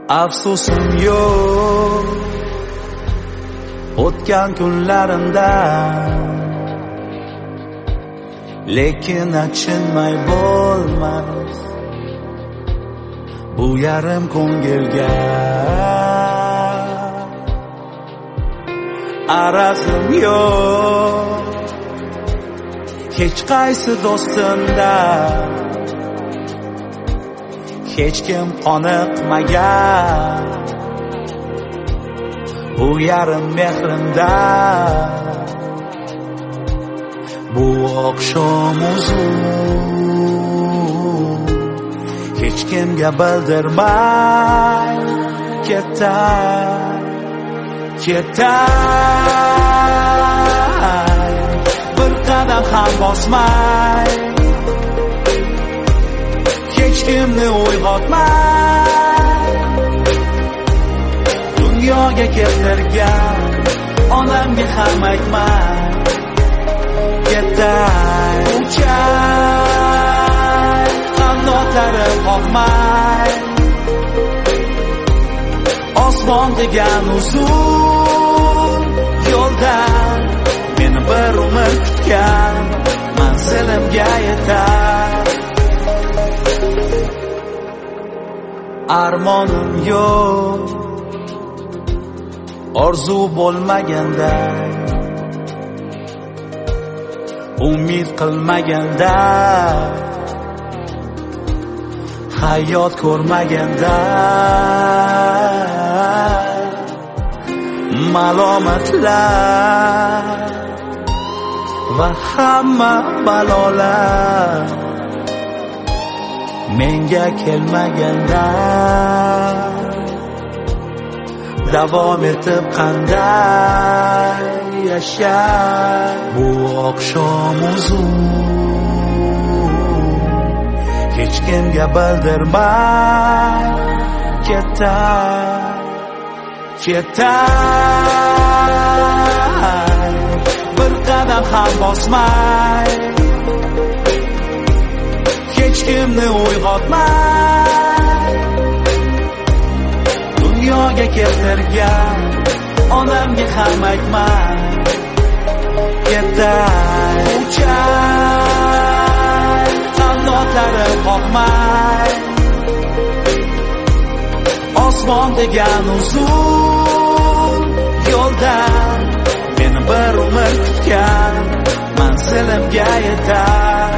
Afsusim yo'q o'tgan kunlarimda, lekin achinmay bo'lmas bu yarim ko'ngilga. Arazim yo'q hech qaysi do'stimda, hech kim qoniqmagan bu yarim mehrimda. Bu oqshom uzun hech kimga bildirmay ketay, bir qadam ham bosmay, hech kimni uyg'otmay, dunyoga keltirgan onamga ham aytmay ketay. Uchay qandoqlari qoqmay, osmon degan uzun yo'ldan meni bir umr kutgan manzilimga yetar. Armonim yo'q orzu bo'lmaganda, umid qilmaganda, hayot ko'rmaganda, malomatlar va hamma balolar menga kelmaganda, davom etib qanday yashar bu oqshom uzun hech kimga bildirmay ketay, bir qadam ham bosmay, hech kimni uyg'otmay, dunyoga keltirgan onamga ham aytmay ketay. Uchay qandoqlari qoqmay, osmon degan uzun yo'ldan meni bir umr kutgan manzilimga yetar.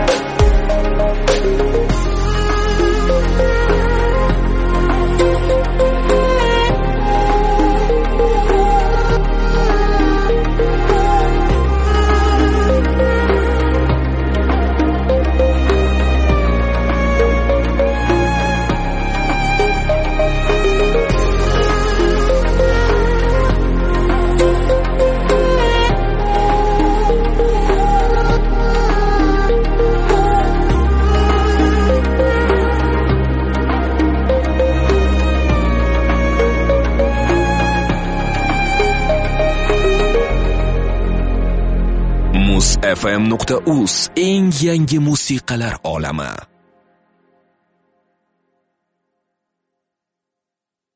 muzfm.uz eng yangi musiqalar olami.